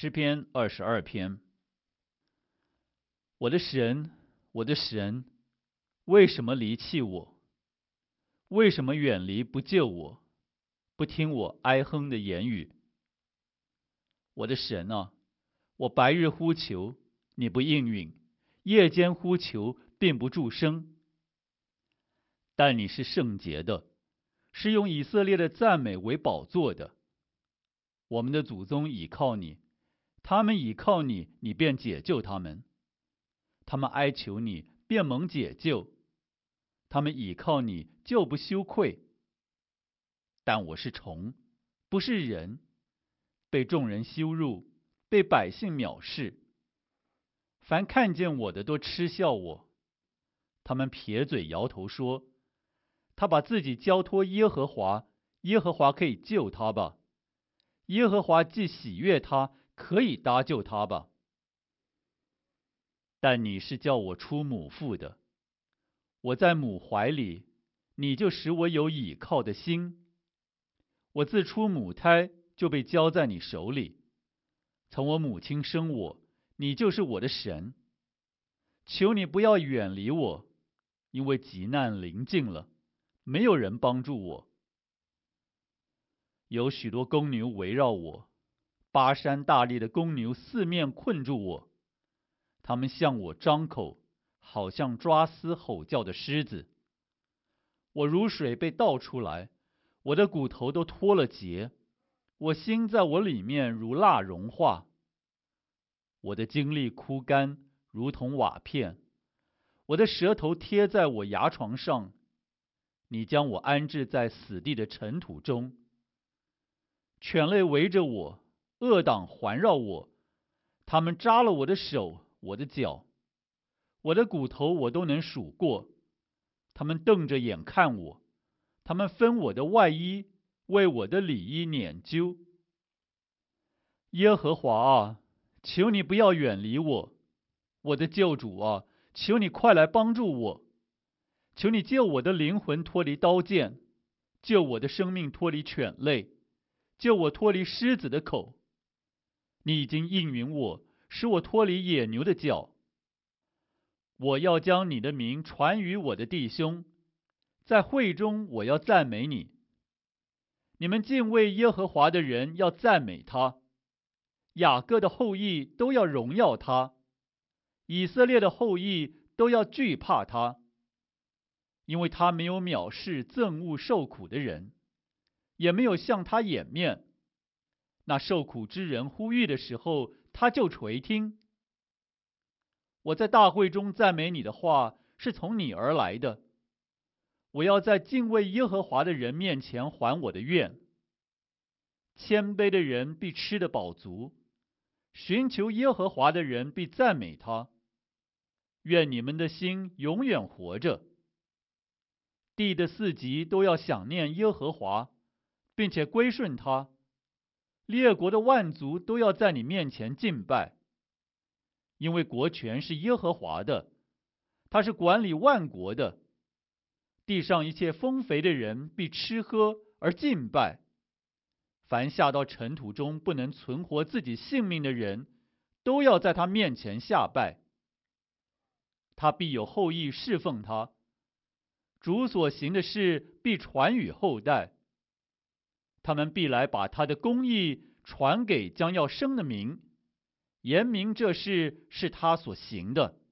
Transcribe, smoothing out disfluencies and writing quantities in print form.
诗篇22篇。我的神，我的神，为什么离弃我？为什么远离不救我，不听我哀哼的言语？我的神啊，我白日呼求，你不应允；夜间呼求，并不助声。但你是圣洁的，是用以色列的赞美为宝座的。我们的祖宗倚靠你，他们倚靠你，你便解救他们；他们哀求你，便蒙解救；他们倚靠你，就不羞愧。但我是虫，不是人，被众人羞辱，被百姓藐视。凡看见我的都嗤笑我，他们撇嘴摇头说：他把自己交托耶和华，耶和华可以救他吧？耶和华既喜悦他，可以搭救他吧？但你是叫我出母腹的，我在母怀里，你就使我有倚靠的心。我自出母胎就被交在你手里，从我母亲生我，你就是我的神。求你不要远离我，因为急难临近了，没有人帮助我。有许多公牛围绕我，巴山大力的公牛四面困住我，他们向我张口，好像抓撕吼叫的狮子。我如水被倒出来，我的骨头都脱了节，我心在我里面如蜡融化。我的精力枯干，如同瓦片，我的舌头贴在我牙床上。你将我安置在死地的尘土中。犬类围着我，恶党环绕我，他们扎了我的手，我的脚，我的骨头我都能数过。他们瞪着眼看我，他们分我的外衣，为我的里衣捻揪。耶和华啊，求你不要远离我，我的救主啊，求你快来帮助我。求你救我的灵魂脱离刀剑，救我的生命脱离犬类，救我脱离狮子的口。你已经应允我，使我脱离野牛的脚。我要将你的名传于我的弟兄，在会中我要赞美你。你们敬畏耶和华的人要赞美他，雅各的后裔都要荣耀他，以色列的后裔都要惧怕他，因为他没有藐视憎恶受苦的人，也没有向他掩面。那受苦之人呼吁的时候，他就垂听。我在大会中赞美你的话是从你而来的。我要在敬畏耶和华的人面前还我的愿。谦卑的人必吃得饱足，寻求耶和华的人必赞美他。愿你们的心永远活着。地的四极都要想念耶和华，并且归顺他。列国的万族都要在你面前敬拜。因为国权是耶和华的，他是管理万国的。地上一切丰肥的人必吃喝而敬拜。凡下到尘土中不能存活自己性命的人，都要在他面前下拜。他必有后裔侍奉他，主所行的事必传与后代。他们必来把他的公义传给将要生的民，言明这事是他所行的。